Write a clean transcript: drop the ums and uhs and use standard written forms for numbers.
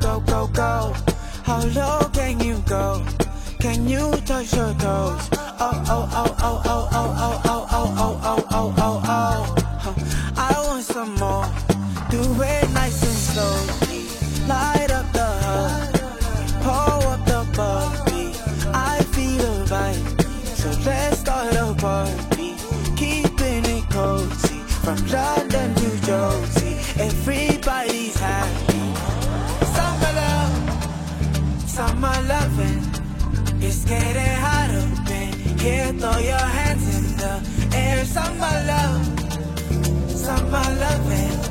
go, go, go. How low can you go? Can you touch your toes? Oh, oh, oh, oh, oh, oh, oh, oh, oh, oh, oh, oh, oh, oh. I want some more. Do it nice and slowly. Light up the hub. Pour up the bubbly. I feel a vibe. So let's start a party. Keeping it cozy. From London to Josie. Everybody's happy. Summer love. Summer loving. It's getting hot up in here. Throw your hands in the air. Summer love. Summer loving.